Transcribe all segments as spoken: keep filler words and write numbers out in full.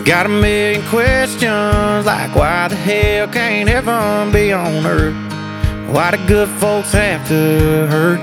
Got a million questions like why the hell can't heaven be on earth? Why do good folks have to hurt?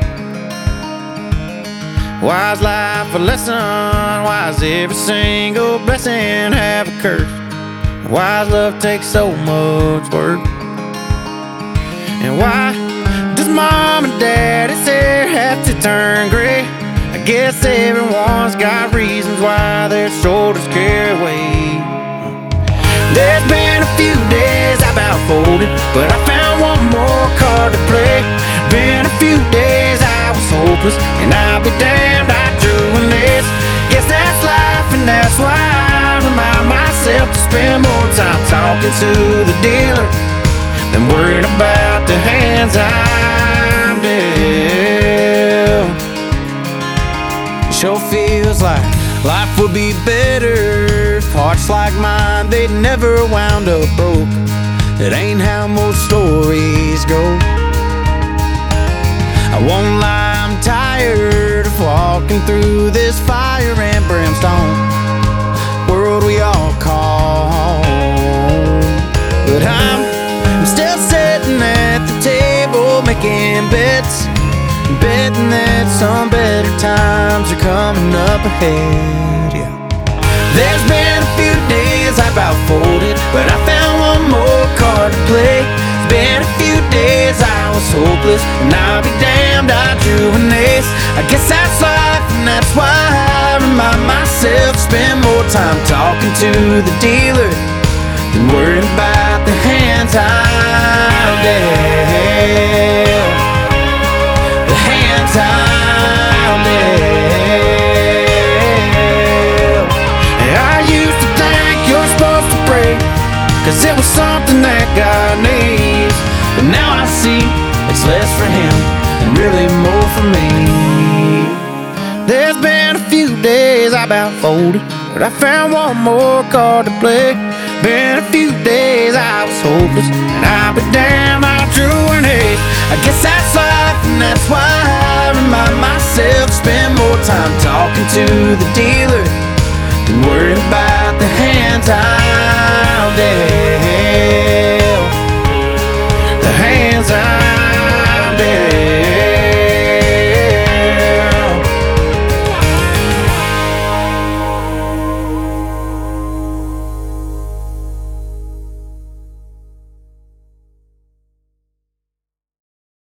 Why is life a lesson? Why is every single blessing have a curse? Why does love take so much work? And why does mom and daddy's hair have to turn gray? I guess everyone's got reasons why their shoulders carry weight. There's been a few days I about folded, but I found one more card to play. Been a few days I was hopeless, and I'll be damned I drew an ace. Guess that's life, and that's why I remind myself to spend more time talking to the dealer than worrying about the hands I'm dealt. It sure feels like life would be better if hearts like mine, they'd never wound up broke. It ain't how most stories go. I won't lie, I'm tired of walking through this fire and brimstone world we all call home. But I'm, I'm still sitting at the table making bets, betting that some better times are coming up ahead, yeah. There's been a few days I about folded, but I found one more card to play. It's been a few days I was hopeless, and I'll be damned I drew an ace. I guess that's life, and that's why I remind myself to spend more time talking to the dealer than worrying about the hands I'm dealt. The hands I'm dealt. Cause it was something that God needs, but now I see it's less for him and really more for me. There's been a few days I about folded, but I found one more card to play. Been a few days I was hopeless, and I'll be damned I drew an ace. I guess that's life, and that's why I remind myself to spend more time talking to the dealer than worrying about the hands I'm dealt. The hands I'm dealt.